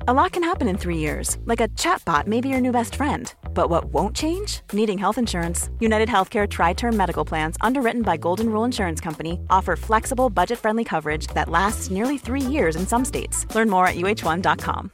A lot can happen in 3 years, like a chatbot may be your new best friend. But what won't change? Needing health insurance. United Healthcare Tri-Term Medical Plans, underwritten by Golden Rule Insurance Company, offer flexible, budget-friendly coverage that lasts nearly 3 years in some states. Learn more at uh1.com.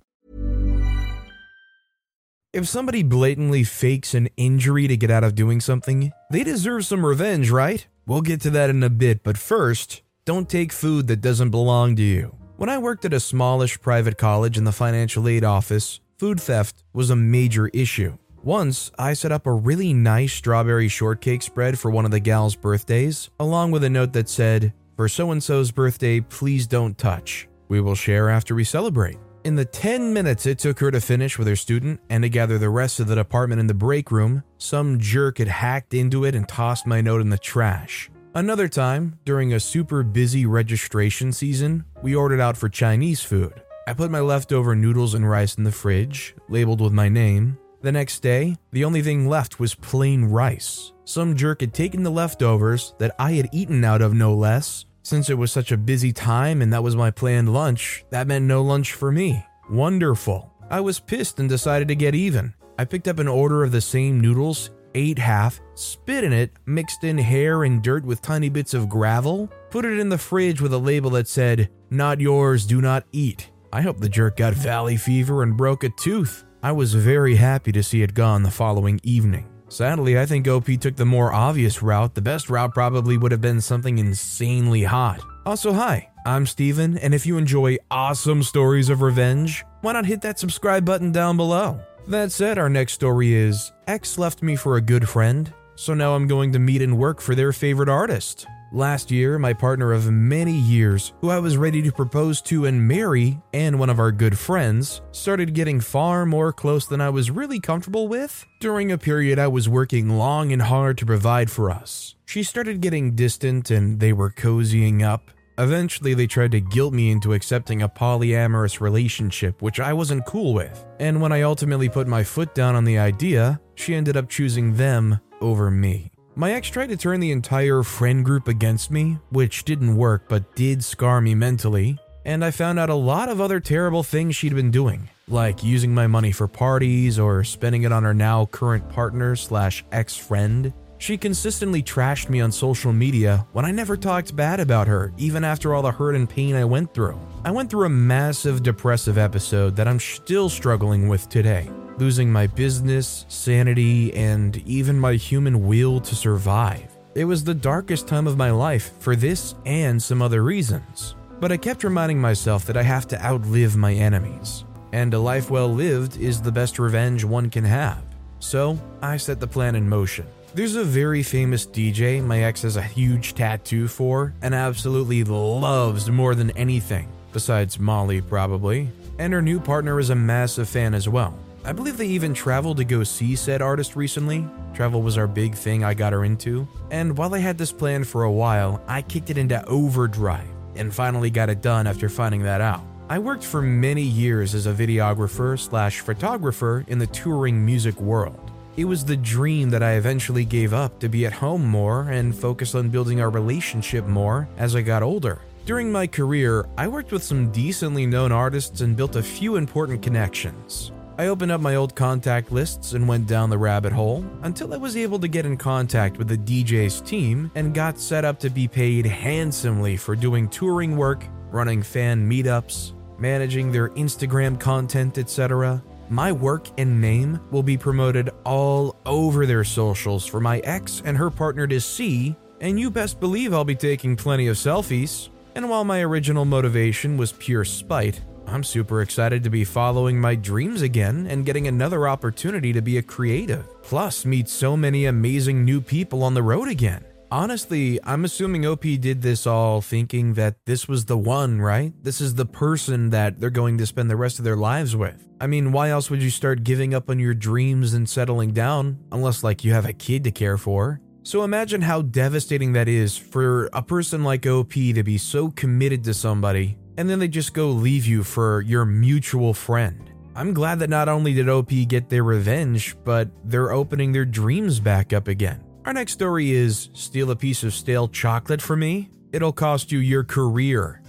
If somebody blatantly fakes an injury to get out of doing something, they deserve some revenge, right? We'll get to that in a bit, but first, don't take food that doesn't belong to you. When I worked at a smallish private college in the financial aid office, food theft was a major issue. Once, I set up a really nice strawberry shortcake spread for one of the gals' birthdays, along with a note that said, "For so-and-so's birthday, please don't touch. We will share after we celebrate." In the 10 minutes it took her to finish with her student and to gather the rest of the department in the break room, some jerk had hacked into it and tossed my note in the trash. Another time, during a super busy registration season, we ordered out for Chinese food. I put my leftover noodles and rice in the fridge, labeled with my name. The next day, the only thing left was plain rice. Some jerk had taken the leftovers that I had eaten out of, no less. Since it was such a busy time and that was my planned lunch, that meant no lunch for me. Wonderful. I was pissed and decided to get even. I picked up an order of the same noodles, ate half, spit in it, mixed in hair and dirt with tiny bits of gravel, put it in the fridge with a label that said, "Not yours, do not eat." I hope the jerk got valley fever and broke a tooth. I was very happy to see it gone the following evening. Sadly, I think OP took the more obvious route. The best route probably would have been something insanely hot. Also, hi, I'm Steven, and if you enjoy awesome stories of revenge, why not hit that subscribe button down below? That said, our next story is, X left me for a good friend, so now I'm going to meet and work for their favorite artist. Last year, my partner of many years, who I was ready to propose to and marry, and one of our good friends, started getting far more close than I was really comfortable with during a period I was working long and hard to provide for us. She started getting distant and they were cozying up. Eventually, they tried to guilt me into accepting a polyamorous relationship, which I wasn't cool with. And when I ultimately put my foot down on the idea, she ended up choosing them over me. My ex tried to turn the entire friend group against me, which didn't work but did scar me mentally, and I found out a lot of other terrible things she'd been doing, like using my money for parties or spending it on her now current partner / ex-friend. She consistently trashed me on social media when I never talked bad about her, even after all the hurt and pain I went through. I went through a massive depressive episode that I'm still struggling with today, losing my business, sanity, and even my human will to survive. It was the darkest time of my life for this and some other reasons, but I kept reminding myself that I have to outlive my enemies, and a life well lived is the best revenge one can have. So I set the plan in motion. There's a very famous DJ my ex has a huge tattoo for and absolutely loves more than anything, besides Molly probably, and her new partner is a massive fan as well. I believe they even traveled to go see said artist recently. Travel was our big thing I got her into, and while I had this plan for a while, I kicked it into overdrive and finally got it done after finding that out. I worked for many years as a videographer / photographer in the touring music world. It was the dream that I eventually gave up to be at home more and focus on building our relationship more as I got older. During my career, I worked with some decently known artists and built a few important connections. I opened up my old contact lists and went down the rabbit hole until I was able to get in contact with the DJ's team and got set up to be paid handsomely for doing touring work, running fan meetups, managing their Instagram content, etc. My work and name will be promoted all over their socials for my ex and her partner to see, and you best believe I'll be taking plenty of selfies. And while my original motivation was pure spite, I'm super excited to be following my dreams again and getting another opportunity to be a creative. Plus, meet so many amazing new people on the road again. Honestly, I'm assuming OP did this all thinking that this was the one, right? This is the person that they're going to spend the rest of their lives with. I mean, why else would you start giving up on your dreams and settling down, unless like you have a kid to care for? So imagine how devastating that is for a person like OP to be so committed to somebody, and then they just go leave you for your mutual friend. I'm glad that not only did OP get their revenge, but they're opening their dreams back up again. Our next story is, steal a piece of stale chocolate from me? It'll cost you your career.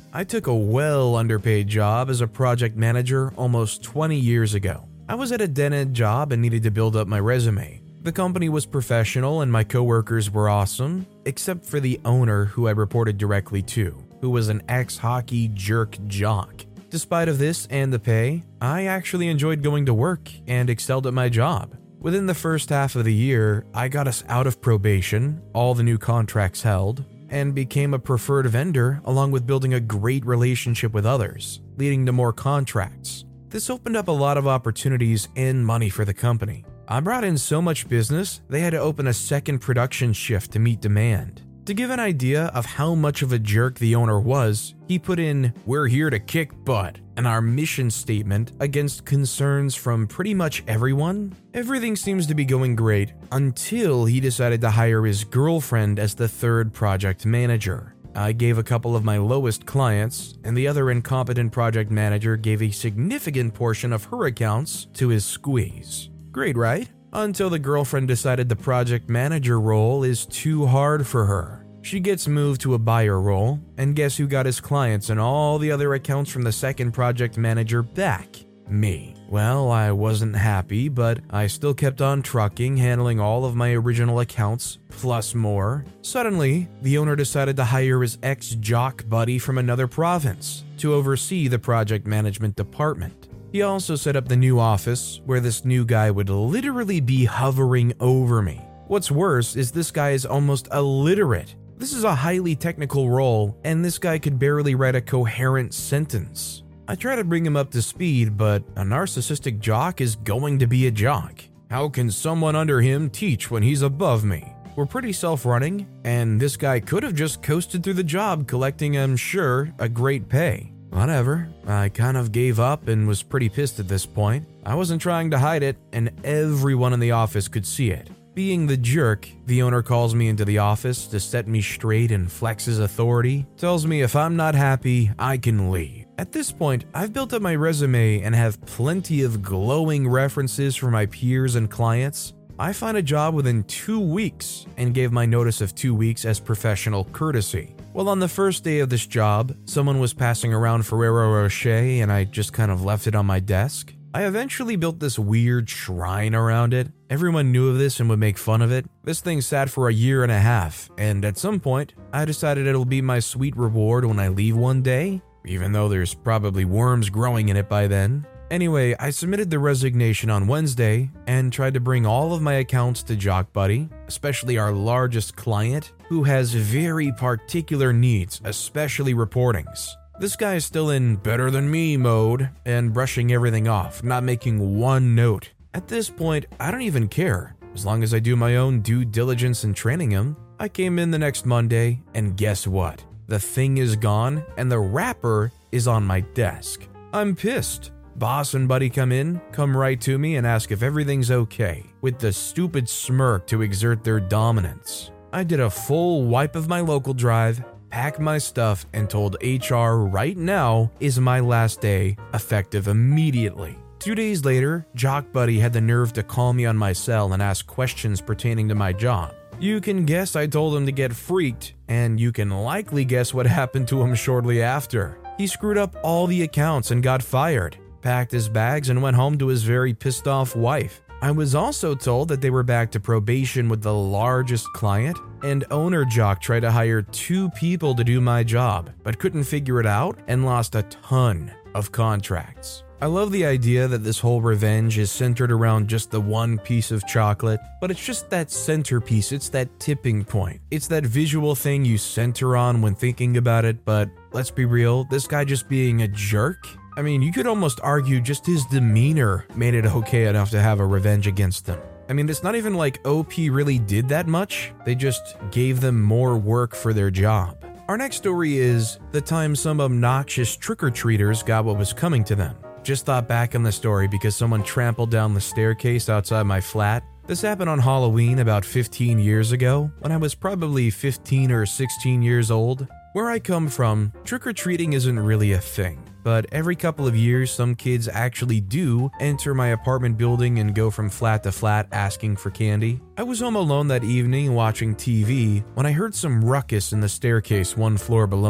I took a well underpaid job as a project manager almost 20 years ago. I was at a dead-end job and needed to build up my resume. The company was professional and my coworkers were awesome, except for the owner who I reported directly to, who was an ex-hockey jerk jock. Despite of this and the pay, I actually enjoyed going to work and excelled at my job. Within the first half of the year, I got us out of probation, all the new contracts held, and became a preferred vendor along with building a great relationship with others, leading to more contracts. This opened up a lot of opportunities and money for the company. I brought in so much business, they had to open a second production shift to meet demand. To give an idea of how much of a jerk the owner was, he put in, "We're here to kick butt," and our mission statement against concerns from pretty much everyone. Everything seems to be going great until he decided to hire his girlfriend as the third project manager. I gave a couple of my lowest clients, and the other incompetent project manager gave a significant portion of her accounts to his squeeze. Great, right? Until the girlfriend decided the project manager role is too hard for her. She gets moved to a buyer role, and guess who got his clients and all the other accounts from the second project manager back? Me. Well, I wasn't happy, but I still kept on trucking, handling all of my original accounts, plus more. Suddenly, the owner decided to hire his ex-jock buddy from another province to oversee the project management department. He also set up the new office, where this new guy would literally be hovering over me. What's worse is this guy is almost illiterate. This is a highly technical role, and this guy could barely write a coherent sentence. I try to bring him up to speed, but a narcissistic jock is going to be a jock. How can someone under him teach when he's above me? We're pretty self-running, and this guy could have just coasted through the job, collecting, I'm sure, a great pay. Whatever, I kind of gave up and was pretty pissed at this point. I wasn't trying to hide it, and everyone in the office could see it. Being the jerk, the owner calls me into the office to set me straight and flex his authority, tells me if I'm not happy, I can leave. At this point, I've built up my resume and have plenty of glowing references for my peers and clients. I found a job within 2 weeks and gave my notice of 2 weeks as professional courtesy. Well, on the first day of this job, someone was passing around Ferrero Rocher and I just kind of left it on my desk. I eventually built this weird shrine around it. Everyone knew of this and would make fun of it. This thing sat for a year and a half, and at some point, I decided it'll be my sweet reward when I leave one day, even though there's probably worms growing in it by then. Anyway, I submitted the resignation on Wednesday and tried to bring all of my accounts to Jock Buddy, especially our largest client, who has very particular needs, especially reportings. This guy is still in better than me mode and brushing everything off, not making one note. At this point, I don't even care. As long as I do my own due diligence in training him. I came in the next Monday, and guess what? The thing is gone, and the wrapper is on my desk. I'm pissed. Boss and buddy come right to me and ask if everything's okay, with the stupid smirk to exert their dominance. I did a full wipe of my local drive, packed my stuff, and told HR right now is my last day, effective immediately. 2 days later, Jock Buddy had the nerve to call me on my cell and ask questions pertaining to my job. You can guess I told him to get freaked, and you can likely guess what happened to him shortly after. He screwed up all the accounts and got fired, packed his bags, and went home to his very pissed off wife. I was also told that they were back to probation with the largest client, and owner Jock tried to hire 2 people to do my job, but couldn't figure it out and lost a ton of contracts. I love the idea that this whole revenge is centered around just the one piece of chocolate, but it's just that centerpiece, it's that tipping point. It's that visual thing you center on when thinking about it, but let's be real, this guy just being a jerk? I mean, you could almost argue just his demeanor made it okay enough to have a revenge against them. I mean, it's not even like OP really did that much, they just gave them more work for their job. Our next story is the time some obnoxious trick-or-treaters got what was coming to them. Just thought back on the story because someone trampled down the staircase outside my flat. This happened on Halloween about 15 years ago, when I was probably 15 or 16 years old. Where I come from, trick-or-treating isn't really a thing, but every couple of years some kids actually do enter my apartment building and go from flat to flat asking for candy. I was home alone that evening watching TV when I heard some ruckus in the staircase 1 floor below me.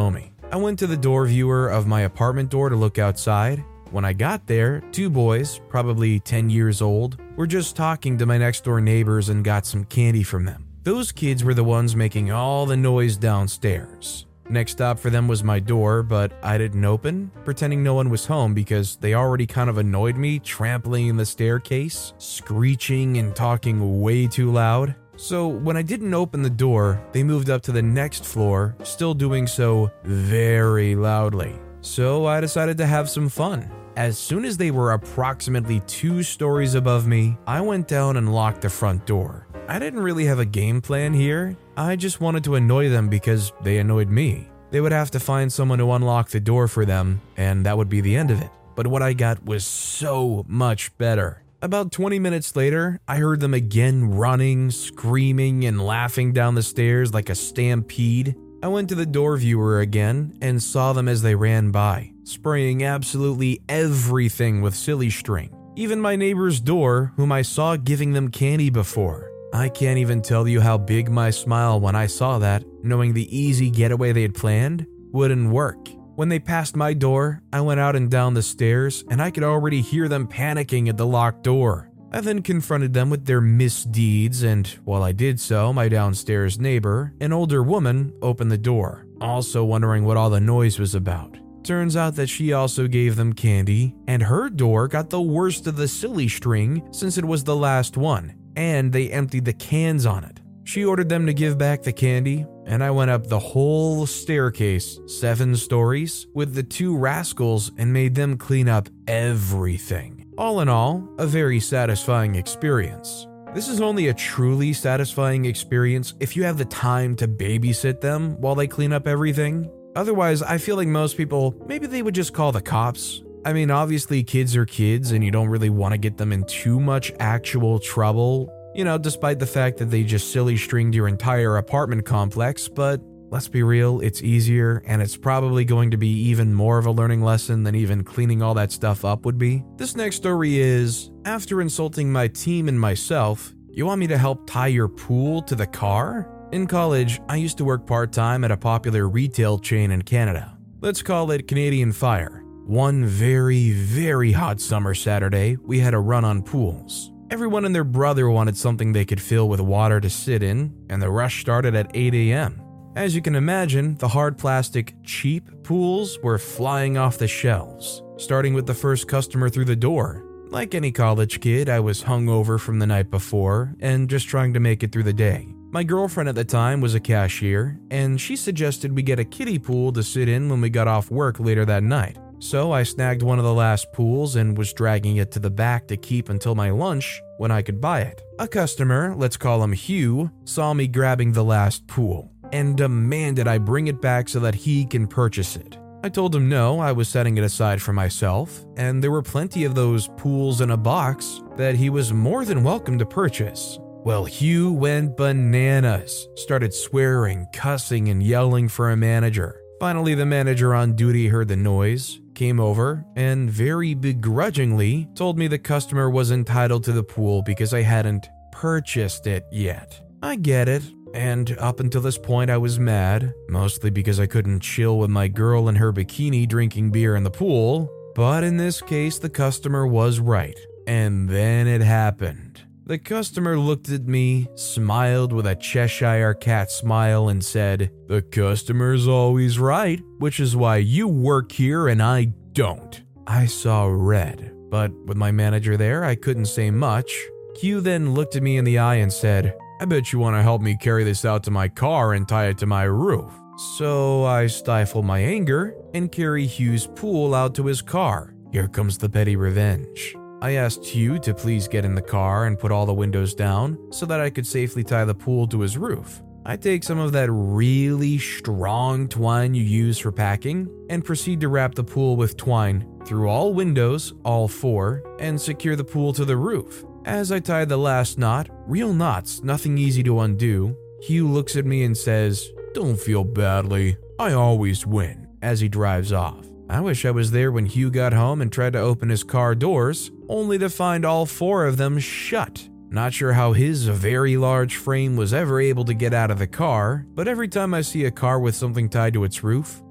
I went to the door viewer of my apartment door to look outside. When I got there, 2 boys, probably 10 years old, were just talking to my next door neighbors and got some candy from them. Those kids were the ones making all the noise downstairs. Next stop for them was my door, but I didn't open, pretending no one was home because they already kind of annoyed me trampling in the staircase, screeching and talking way too loud. So when I didn't open the door, they moved up to the next floor, still doing so very loudly. So I decided to have some fun. As soon as they were approximately 2 stories above me, I went down and locked the front door. I didn't really have a game plan here. I just wanted to annoy them because they annoyed me. They would have to find someone to unlock the door for them, and that would be the end of it. But what I got was so much better. About 20 minutes later, I heard them again running, screaming, and laughing down the stairs like a stampede. I went to the door viewer again and saw them as they ran by, spraying absolutely everything with silly string. Even my neighbor's door, whom I saw giving them candy before. I can't even tell you how big my smile when I saw that, knowing the easy getaway they had planned wouldn't work. When they passed my door, I went out and down the stairs, and I could already hear them panicking at the locked door. I then confronted them with their misdeeds, and while I did so, my downstairs neighbor, an older woman, opened the door, also wondering what all the noise was about. Turns out that she also gave them candy, and her door got the worst of the silly string since it was the last one, and they emptied the cans on it. She ordered them to give back the candy, and I went up the whole staircase, 7 stories, with the 2 rascals and made them clean up everything. All in all, a very satisfying experience. This is only a truly satisfying experience if you have the time to babysit them while they clean up everything. Otherwise, I feel like most people, maybe they would just call the cops. I mean, obviously kids are kids and you don't really want to get them in too much actual trouble, despite the fact that they just silly stringed your entire apartment complex, but let's be real, it's easier and it's probably going to be even more of a learning lesson than even cleaning all that stuff up would be. This next story is, after insulting my team and myself, you want me to help tie your pool to the car? In college, I used to work part-time at a popular retail chain in Canada. Let's call it Canadian Fire. One very, very hot summer Saturday, we had a run on pools. Everyone and their brother wanted something they could fill with water to sit in, and the rush started at 8 a.m. As you can imagine, the hard plastic, cheap pools were flying off the shelves, starting with the first customer through the door. Like any college kid, I was hungover from the night before and just trying to make it through the day. My girlfriend at the time was a cashier, and she suggested we get a kiddie pool to sit in when we got off work later that night. So I snagged one of the last pools and was dragging it to the back to keep until my lunch when I could buy it. A customer, let's call him Hugh, saw me grabbing the last pool and demanded I bring it back so that he can purchase it. I told him no, I was setting it aside for myself, and there were plenty of those pools in a box that he was more than welcome to purchase. Well, Hugh went bananas, started swearing, cussing, and yelling for a manager. Finally, the manager on duty heard the noise, came over, and very begrudgingly told me the customer was entitled to the pool because I hadn't purchased it yet. I get it, and up until this point I was mad, mostly because I couldn't chill with my girl in her bikini drinking beer in the pool, but in this case the customer was right, and then it happened. The customer looked at me, smiled with a Cheshire cat smile, and said, "The customer's always right, which is why you work here and I don't." I saw red, but with my manager there, I couldn't say much. Hugh then looked at me in the eye and said, "I bet you want to help me carry this out to my car and tie it to my roof." So I stifle my anger and carry Hugh's pool out to his car. Here comes the petty revenge. I asked Hugh to please get in the car and put all the windows down so that I could safely tie the pool to his roof. I take some of that really strong twine you use for packing and proceed to wrap the pool with twine through all windows, all 4, and secure the pool to the roof. As I tie the last knot, real knots, nothing easy to undo, Hugh looks at me and says, "Don't feel badly, I always win," as he drives off. I wish I was there when Hugh got home and tried to open his car doors, only to find all 4 of them shut. Not sure how his very large frame was ever able to get out of the car, but every time I see a car with something tied to its roof,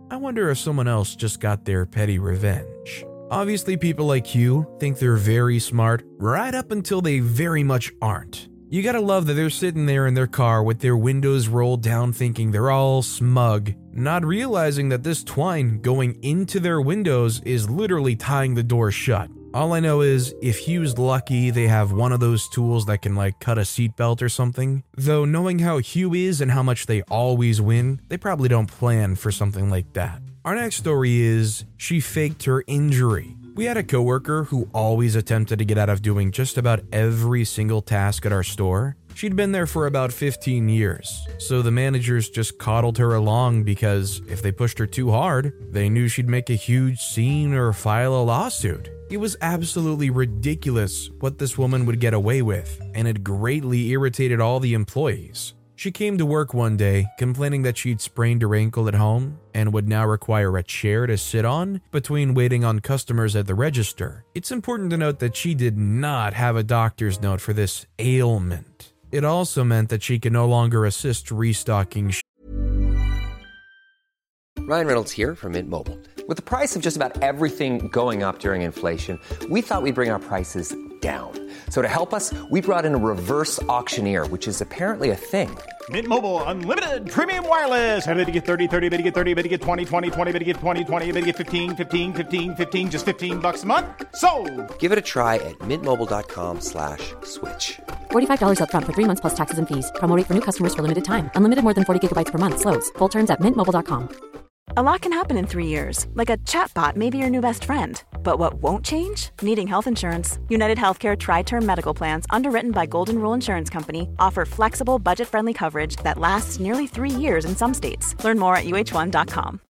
I wonder if someone else just got their petty revenge. Obviously, people like you think they're very smart right up until they very much aren't. You gotta love that they're sitting there in their car with their windows rolled down thinking they're all smug, not realizing that this twine going into their windows is literally tying the door shut. All I know is, if Hugh's lucky, they have one of those tools that can cut a seatbelt or something. Though knowing how Hugh is and how much they always win, they probably don't plan for something like that. Our next story is, she faked her injury. We had a coworker who always attempted to get out of doing just about every single task at our store. She'd been there for about 15 years, so the managers just coddled her along because if they pushed her too hard, they knew she'd make a huge scene or file a lawsuit. It was absolutely ridiculous what this woman would get away with, and it greatly irritated all the employees. She came to work one day complaining that she'd sprained her ankle at home and would now require a chair to sit on between waiting on customers at the register. It's important to note that she did not have a doctor's note for this ailment. It also meant that she could no longer assist restocking. Ryan Reynolds here from Mint Mobile. With the price of just about everything going up during inflation, we thought we'd bring our prices down. So to help us, we brought in a reverse auctioneer, which is apparently a thing. Mint Mobile Unlimited Premium Wireless. How to get 30, 30, bit to get 30, bit to get 20, 20, 20, bit to get 20, 20, bit to get 15, 15, 15, 15, just $15 a month? Sold! Give it a try at mintmobile.com/switch. $45 up front for 3 months plus taxes and fees. Promo rate for new customers for limited time. Unlimited more than 40 gigabytes per month. Slows full terms at mintmobile.com. A lot can happen in 3 years, like a chatbot may be your new best friend. But what won't change? Needing health insurance. United Healthcare Tri-Term Medical Plans, underwritten by Golden Rule Insurance Company, offer flexible, budget-friendly coverage that lasts nearly 3 years in some states. Learn more at uh1.com.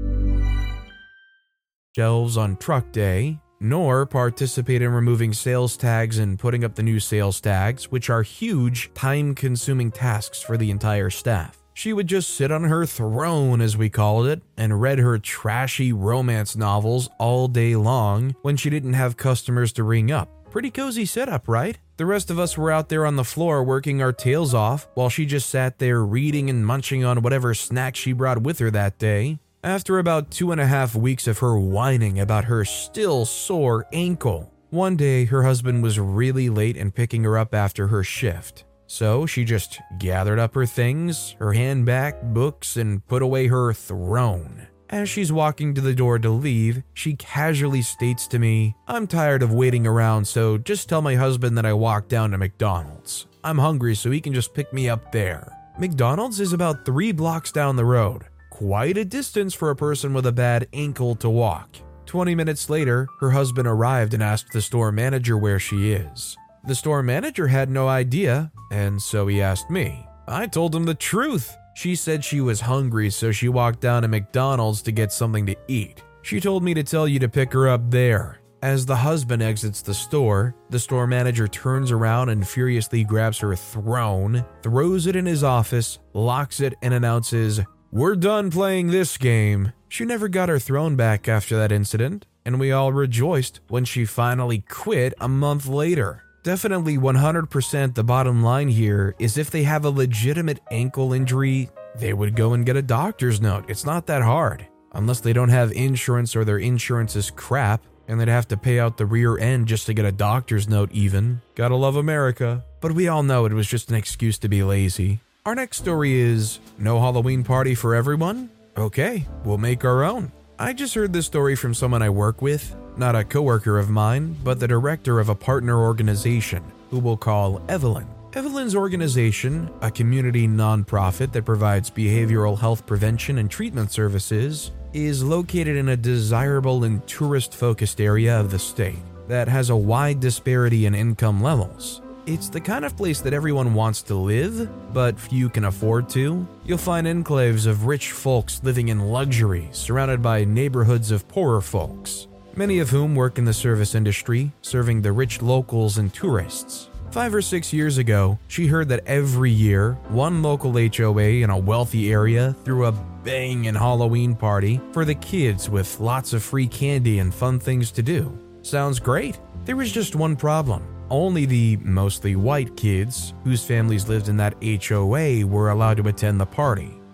Shelves on truck day, nor participate in removing sales tags and putting up the new sales tags, which are huge, time-consuming tasks for the entire staff. She would just sit on her throne, as we called it, and read her trashy romance novels all day long when she didn't have customers to ring up. Pretty cozy setup, right? The rest of us were out there on the floor working our tails off while she just sat there reading and munching on whatever snack she brought with her that day. After about 2.5 weeks of her whining about her still sore ankle, one day her husband was really late in picking her up after her shift. So she just gathered up her things, her handbag, books, and put away her throne. As she's walking to the door to leave, she casually states to me, "I'm tired of waiting around, so just tell my husband that I walked down to McDonald's. I'm hungry, so he can just pick me up there." McDonald's is about 3 blocks down the road. Quite a distance for a person with a bad ankle to walk. 20 minutes later, her husband arrived and asked the store manager where she is. The store manager had no idea, and so he asked me. I told him the truth. She said she was hungry, so she walked down to McDonald's to get something to eat. She told me to tell you to pick her up there. As the husband exits the store manager turns around and furiously grabs her throne, throws it in his office, locks it, and announces, "We're done playing this game." She never got her throne back after that incident, and we all rejoiced when she finally quit a month later. Definitely 100% the bottom line here is if they have a legitimate ankle injury, they would go and get a doctor's note. It's not that hard. Unless they don't have insurance or their insurance is crap and they'd have to pay out the rear end just to get a doctor's note even. Gotta love America. But we all know it was just an excuse to be lazy. Our next story is, no Halloween party for everyone? Okay, we'll make our own. I just heard this story from someone I work with, not a coworker of mine, but the director of a partner organization, who we'll call Evelyn. Evelyn's organization, a community nonprofit that provides behavioral health prevention and treatment services, is located in a desirable and tourist-focused area of the state that has a wide disparity in income levels. It's the kind of place that everyone wants to live, but few can afford to. You'll find enclaves of rich folks living in luxury, surrounded by neighborhoods of poorer folks, many of whom work in the service industry, serving the rich locals and tourists. 5 or 6 years ago, she heard that every year, one local HOA in a wealthy area threw a bangin' Halloween party for the kids with lots of free candy and fun things to do. Sounds great. There was just one problem. Only the mostly white kids whose families lived in that HOA were allowed to attend the party.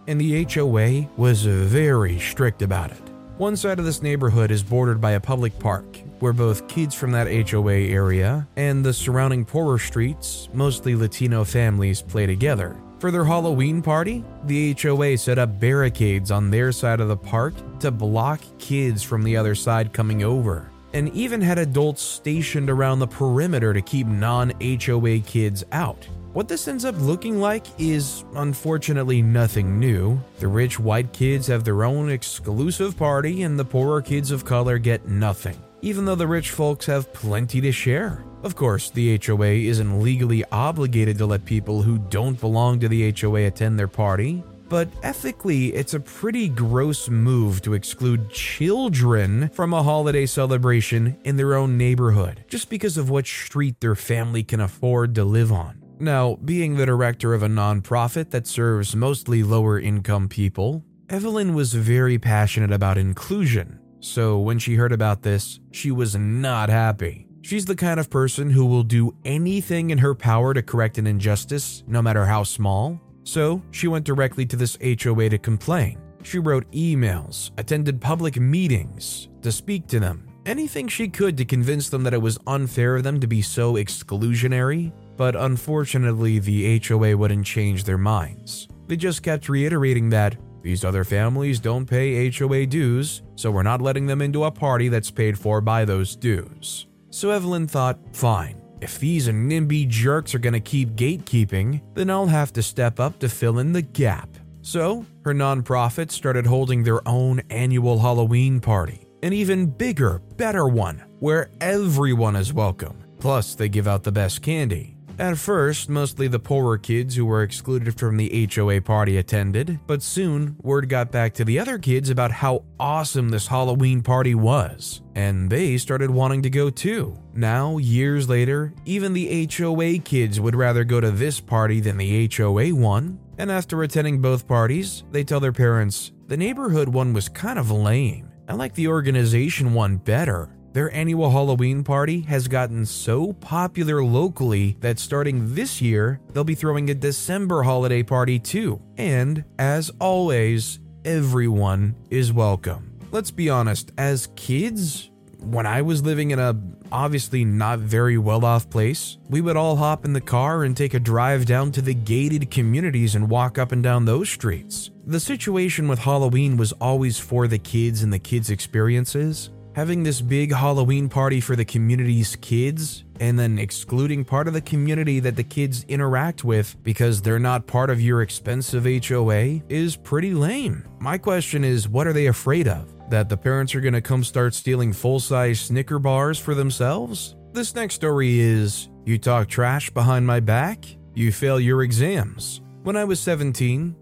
and the HOA was very strict about it. One side of this neighborhood is bordered by a public park, where both kids from that HOA area and the surrounding poorer streets, mostly Latino families, play together. For their Halloween party, the HOA set up barricades on their side of the park to block kids from the other side coming over, and even had adults stationed around the perimeter to keep non-HOA kids out. What this ends up looking like is unfortunately nothing new. The rich white kids have their own exclusive party and the poorer kids of color get nothing, even though the rich folks have plenty to share. Of course, the HOA isn't legally obligated to let people who don't belong to the HOA attend their party, but ethically, it's a pretty gross move to exclude children from a holiday celebration in their own neighborhood, just because of what street their family can afford to live on. Now, being the director of a nonprofit that serves mostly lower income people, Evelyn was very passionate about inclusion. So when she heard about this, she was not happy. She's the kind of person who will do anything in her power to correct an injustice, no matter how small. So she went directly to this HOA to complain. She wrote emails, attended public meetings to speak to them, anything she could to convince them that it was unfair of them to be so exclusionary. But unfortunately, the HOA wouldn't change their minds. They just kept reiterating that these other families don't pay HOA dues, so we're not letting them into a party that's paid for by those dues. So Evelyn thought, fine, if these NIMBY jerks are gonna keep gatekeeping, then I'll have to step up to fill in the gap. So her nonprofit started holding their own annual Halloween party, an even bigger, better one, where everyone is welcome. Plus, they give out the best candy. At first, mostly the poorer kids who were excluded from the HOA party attended, but soon word got back to the other kids about how awesome this Halloween party was, and they started wanting to go too. Now, years later, even the HOA kids would rather go to this party than the HOA one, and after attending both parties, they tell their parents, the neighborhood one was kind of lame. I like the organization one better. Their annual Halloween party has gotten so popular locally that starting this year, they'll be throwing a December holiday party too. And, as always, everyone is welcome. Let's be honest, as kids, when I was living in a obviously not very well-off place, we would all hop in the car and take a drive down to the gated communities and walk up and down those streets. The situation with Halloween was always for the kids and the kids' experiences. Having this big Halloween party for the community's kids and then excluding part of the community that the kids interact with because they're not part of your expensive HOA is pretty lame. My question is, what are they afraid of? That the parents are going to come start stealing full-size Snicker bars for themselves? This next story is, you talk trash behind my back, you fail your exams. When I was 17,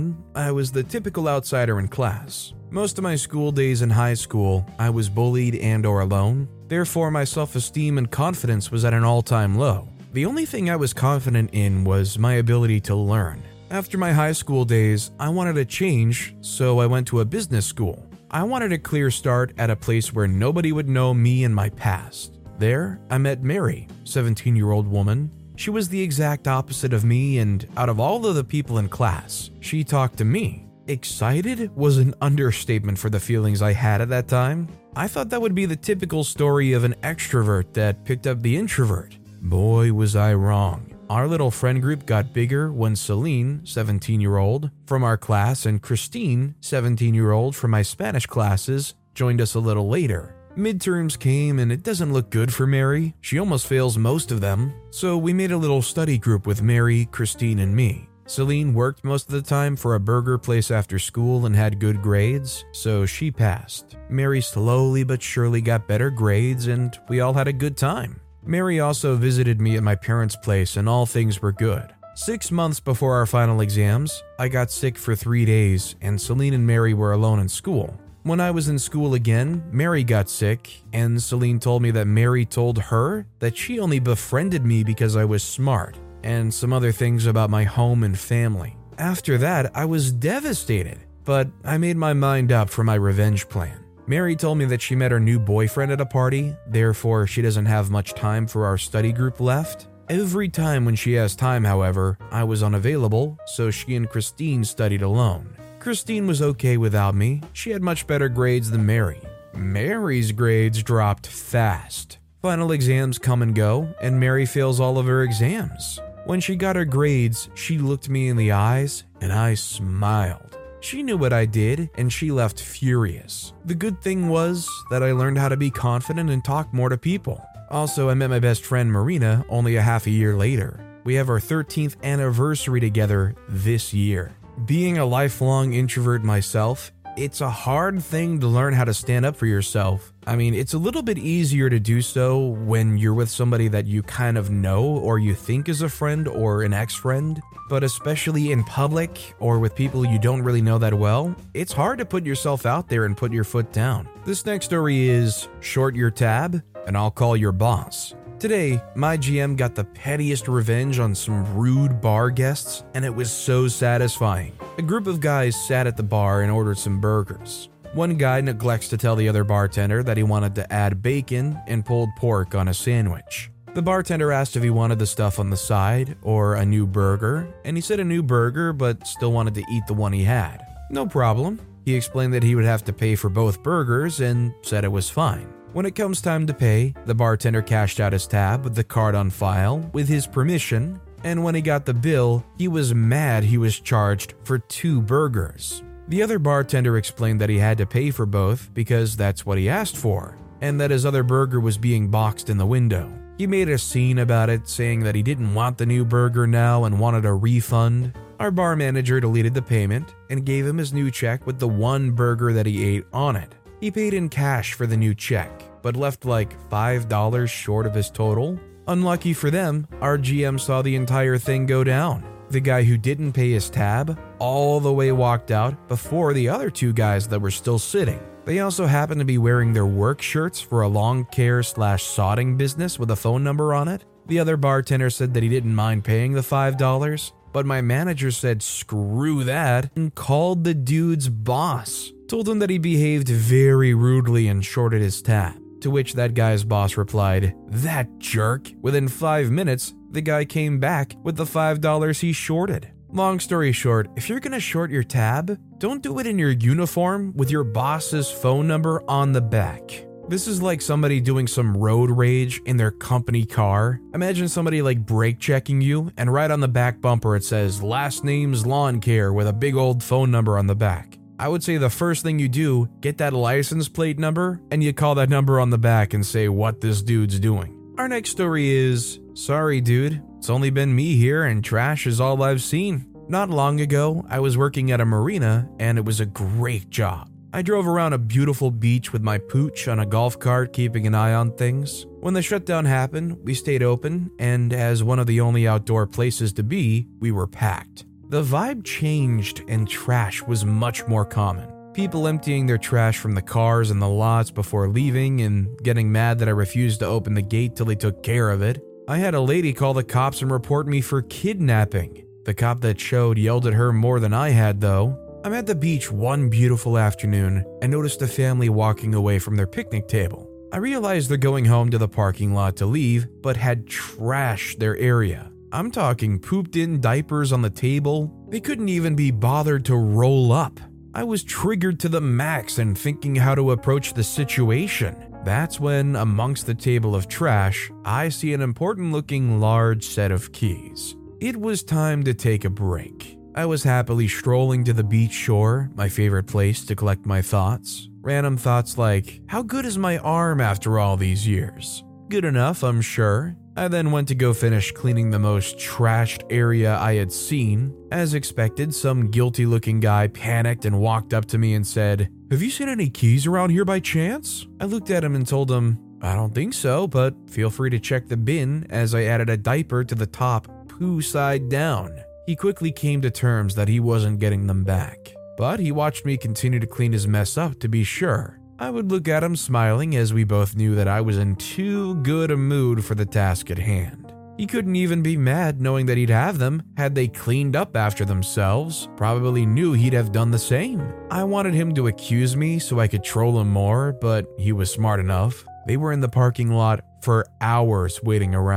I was the typical outsider in class. Most of my school days in high school, I was bullied and/or alone. Therefore, my self-esteem and confidence was at an all-time low. The only thing I was confident in was my ability to learn. After my high school days, I wanted a change, so I went to a business school. I wanted a clear start at a place where nobody would know me and my past. There, I met Mary, 17-year-old woman. She was the exact opposite of me, and out of all of the people in class, she talked to me. Excited was an understatement for the feelings I had at that time. I thought that would be the typical story of an extrovert that picked up the introvert. Boy, was I wrong. Our little friend group got bigger when Celine, 17-year-old, from our class, and Christine, 17-year-old, from my Spanish classes, joined us a little later. Midterms came and it doesn't look good for Mary. She almost fails most of them. So we made a little study group with Mary, Christine, and me. Celine worked most of the time for a burger place after school and had good grades, so she passed. Mary slowly but surely got better grades and we all had a good time. Mary also visited me at my parents' place and all things were good. 6 months before our final exams, I got sick for 3 days and Celine and Mary were alone in school. When I was in school again, Mary got sick and Celine told me that Mary told her that she only befriended me because I was smart, and some other things about my home and family. After that, I was devastated, but I made my mind up for my revenge plan. Mary told me that she met her new boyfriend at a party, therefore she doesn't have much time for our study group left. Every time when she asked time, however, I was unavailable, so she and Christine studied alone. Christine was okay without me. She had much better grades than Mary. Mary's grades dropped fast. Final exams come and go, and Mary fails all of her exams. When she got her grades, she looked me in the eyes, and I smiled. She knew what I did, and she left furious. The good thing was that I learned how to be confident and talk more to people. Also, I met my best friend Marina only a half a year later. We have our 13th anniversary together this year. Being a lifelong introvert myself, it's a hard thing to learn how to stand up for yourself. I mean, it's a little bit easier to do so when you're with somebody that you kind of know or you think is a friend or an ex-friend, but especially in public or with people you don't really know that well, it's hard to put yourself out there and put your foot down. This next story is Short Your Tab, and I'll call your boss. Today, my GM got the pettiest revenge on some rude bar guests, and it was so satisfying. A group of guys sat at the bar and ordered some burgers. One guy neglects to tell the other bartender that he wanted to add bacon and pulled pork on a sandwich. The bartender asked if he wanted the stuff on the side or a new burger, and he said a new burger but still wanted to eat the one he had. No problem. He explained that he would have to pay for both burgers and said it was fine. When it comes time to pay, the bartender cashed out his tab with the card on file with his permission, and when he got the bill, he was mad he was charged for 2 burgers. The other bartender explained that he had to pay for both because that's what he asked for, and that his other burger was being boxed in the window. He made a scene about it, saying that he didn't want the new burger now and wanted a refund. Our bar manager deleted the payment and gave him his new check with the 1 burger that he ate on it. He paid in cash for the new check, but left like $5 short of his total. Unlucky for them, our GM saw the entire thing go down. The guy who didn't pay his tab all the way walked out before the other 2 guys that were still sitting. They also happened to be wearing their work shirts for a lawn care/sodding business with a phone number on it. The other bartender said that he didn't mind paying the $5, but my manager said screw that and called the dude's boss. Told him that he behaved very rudely and shorted his tab. To which that guy's boss replied, "That jerk." Within 5 minutes, the guy came back with the $5 he shorted. Long story short, if you're gonna short your tab, don't do it in your uniform with your boss's phone number on the back. This is like somebody doing some road rage in their company car. Imagine somebody like brake checking you, and right on the back bumper it says last name's lawn care with a big old phone number on the back. I would say the first thing you do, get that license plate number, and you call that number on the back and say what this dude's doing. Our next story is, sorry dude, it's only been me here and trash is all I've seen. Not long ago, I was working at a marina and it was a great job. I drove around a beautiful beach with my pooch on a golf cart keeping an eye on things. When the shutdown happened, we stayed open, and as one of the only outdoor places to be, we were packed. The vibe changed and trash was much more common. People emptying their trash from the cars and the lots before leaving and getting mad that I refused to open the gate till they took care of it. I had a lady call the cops and report me for kidnapping. The cop that showed yelled at her more than I had though. I'm at the beach one beautiful afternoon and noticed a family walking away from their picnic table. I realized they're going home to the parking lot to leave, but had trashed their area. I'm talking pooped in diapers on the table. They couldn't even be bothered to roll up. I was triggered to the max and thinking how to approach the situation. That's when, amongst the table of trash, I see an important looking large set of keys. It was time to take a break. I was happily strolling to the beach shore, my favorite place to collect my thoughts. Random thoughts like, how good is my arm after all these years? Good enough, I'm sure. I then went to go finish cleaning the most trashed area I had seen. As expected, some guilty-looking guy panicked and walked up to me and said, "Have you seen any keys around here by chance?" I looked at him and told him, "I don't think so, but feel free to check the bin," as I added a diaper to the top, poo side down. He quickly came to terms that he wasn't getting them back, but he watched me continue to clean his mess up to be sure. I would look at him smiling as we both knew that I was in too good a mood for the task at hand. He couldn't even be mad knowing that he'd have them had they cleaned up after themselves, probably knew he'd have done the same. I wanted him to accuse me so I could troll him more, but he was smart enough. They were in the parking lot for hours waiting around.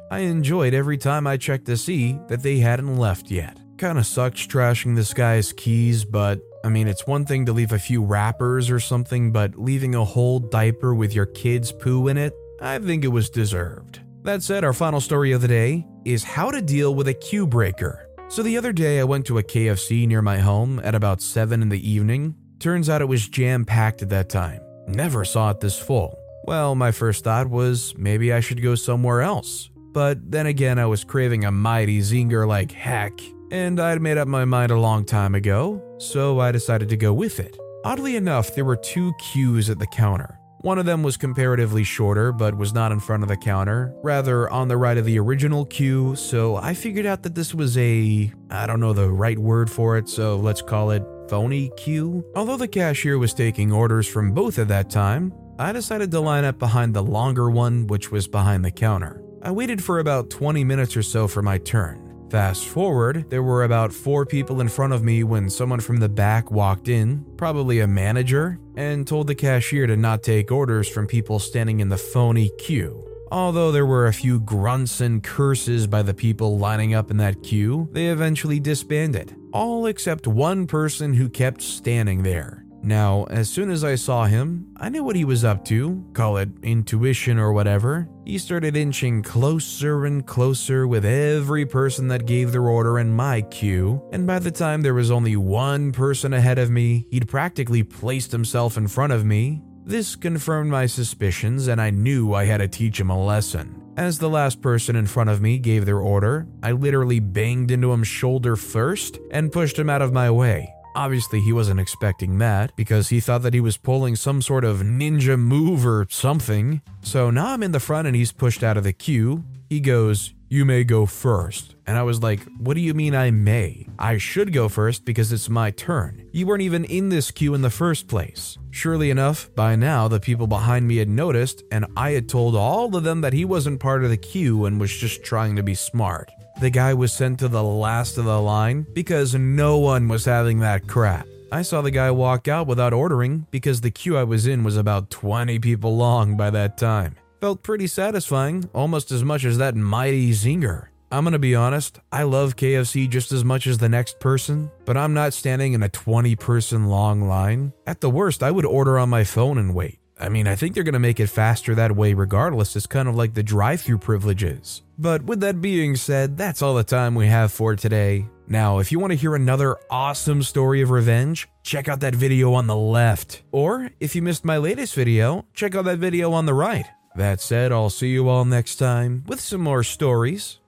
I enjoyed every time I checked to see that they hadn't left yet. Kinda sucks trashing this guy's keys, but I mean, it's one thing to leave a few wrappers or something, but leaving a whole diaper with your kid's poo in it, I think it was deserved. That said, our final story of the day is how to deal with a queue breaker. So the other day I went to a KFC near my home at about 7 in the evening. Turns out it was jam-packed at that time. Never saw it this full. Well, my first thought was maybe I should go somewhere else. But then again, I was craving a mighty zinger like heck, and I'd made up my mind a long time ago, so I decided to go with it. Oddly enough, there were 2 queues at the counter. One of them was comparatively shorter, but was not in front of the counter, rather on the right of the original queue, so I figured out that this was I don't know the right word for it, so let's call it phony queue. Although the cashier was taking orders from both at that time, I decided to line up behind the longer one, which was behind the counter. I waited for about 20 minutes or so for my turn. Fast forward, there were about 4 people in front of me when someone from the back walked in, probably a manager, and told the cashier to not take orders from people standing in the phony queue. Although there were a few grunts and curses by the people lining up in that queue, they eventually disbanded, all except one person who kept standing there. Now, as soon as I saw him, I knew what he was up to, call it intuition or whatever. He started inching closer and closer with every person that gave their order in my queue, and by the time there was only one person ahead of me, he'd practically placed himself in front of me. This confirmed my suspicions, and I knew I had to teach him a lesson. As the last person in front of me gave their order, I literally banged into him shoulder first and pushed him out of my way. Obviously, he wasn't expecting that because he thought that he was pulling some sort of ninja move or something. So now I'm in the front and he's pushed out of the queue. He goes, "You may go first." And I was like, "What do you mean I may? I should go first because it's my turn. You weren't even in this queue in the first place." Surely enough, by now the people behind me had noticed, and I had told all of them that he wasn't part of the queue and was just trying to be smart. The guy was sent to the last of the line because no one was having that crap. I saw the guy walk out without ordering because the queue I was in was about 20 people long by that time. Felt pretty satisfying, almost as much as that mighty zinger. I'm gonna be honest, I love KFC just as much as the next person, but I'm not standing in a 20-person long line. At the worst, I would order on my phone and wait. I mean, I think they're gonna make it faster that way regardless. It's kind of like the drive-thru privileges. But with that being said, that's all the time we have for today. Now, if you want to hear another awesome story of revenge, check out that video on the left. Or, if you missed my latest video, check out that video on the right. That said, I'll see you all next time with some more stories.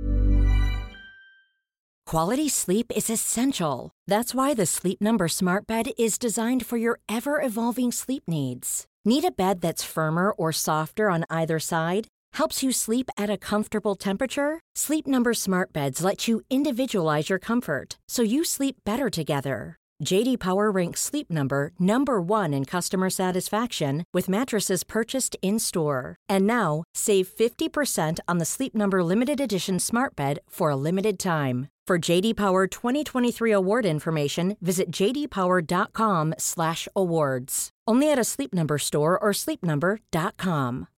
Quality sleep is essential. That's why the Sleep Number Smart Bed is designed for your ever-evolving sleep needs. Need a bed that's firmer or softer on either side? Helps you sleep at a comfortable temperature? Sleep Number Smart Beds let you individualize your comfort so you sleep better together. J.D. Power ranks Sleep Number number 1 in customer satisfaction with mattresses purchased in-store. And now, save 50% on the Sleep Number Limited Edition Smart Bed for a limited time. For J.D. Power 2023 award information, visit jdpower.com/awards. Only at a Sleep Number store or sleepnumber.com.